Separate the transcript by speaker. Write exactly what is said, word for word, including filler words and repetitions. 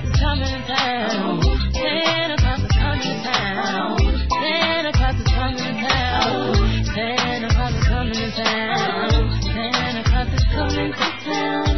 Speaker 1: is coming to town. Santa Claus is coming to town. Santa Claus is coming to town. Santa Claus is coming to town. Santa Claus is coming to town.